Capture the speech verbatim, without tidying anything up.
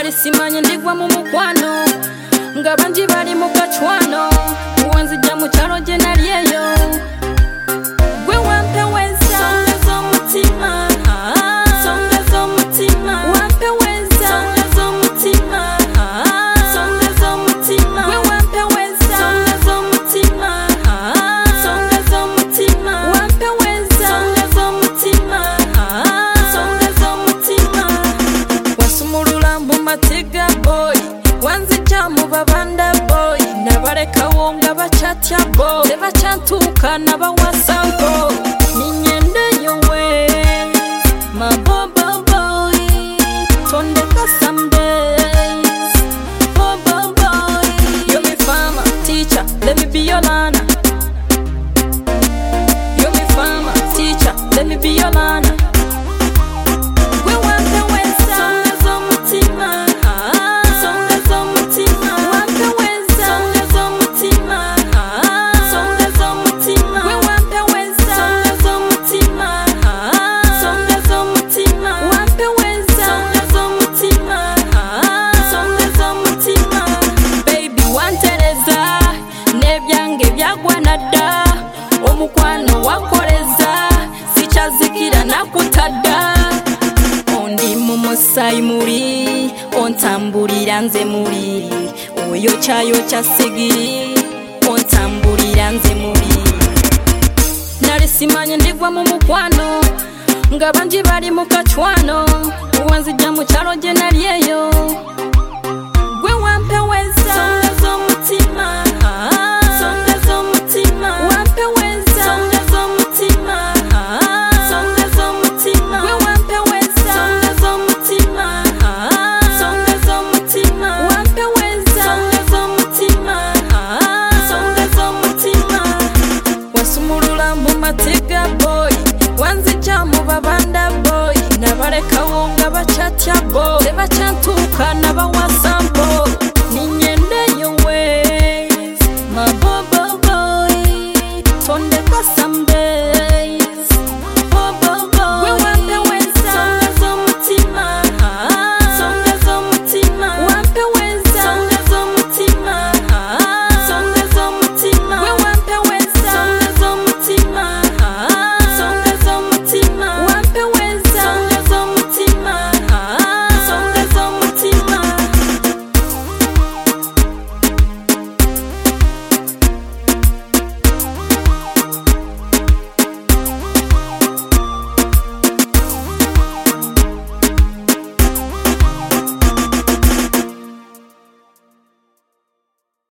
nari simanye ndigwa mu mukwano ngabandi bari mu gacwano uwanzijya mu cyaro je nariyeyo gwe wampe weza songa zo mutima songa zo mutima wampe weza songa zo mutima songa zo mutima gwe wampe weza songa zo mutima songa zo mutima wampe weza songa zo mutima songa zo mutima wasumurula mu matega boy wanzijya mu babanda boy nabareka wonga bachatya boy sebachantuka nabawasambo ninyende yowe mabobo boy tondeka some days bobo boy you me farmer teacher let me be your lana you me farmer teacher let me be your lana we want the west songa zo mutima songa zo mutima wampe weza songa zo mutima songa zo mutima we wampe weza songa zo mutima songa zo mutima wampe weza songa zo mutima songa zo mutima baby wantereza nebyange byagwanada omukwano wakoreza sichazikira nakutada ondi mumusai muri ontamburira nze muri oyo chayo chasigiri ontamburira nze muri nari simanye ndigwa mu mukwano ngabandi bari mu kachwano uwanzijya mu cyaro je nariyeyo gwe wampe weza songa zo mutima songa zo mutima wampe weza songa zo mutima songa zo mutima gwe wampe weza songa zo mutima songa zo mutima wampe weza songa zo mutima songa zo mutima wasumurula mu matega boy wanzijya mu babanda boy nabareka wonga bachatya boy sebachantuka nabawasam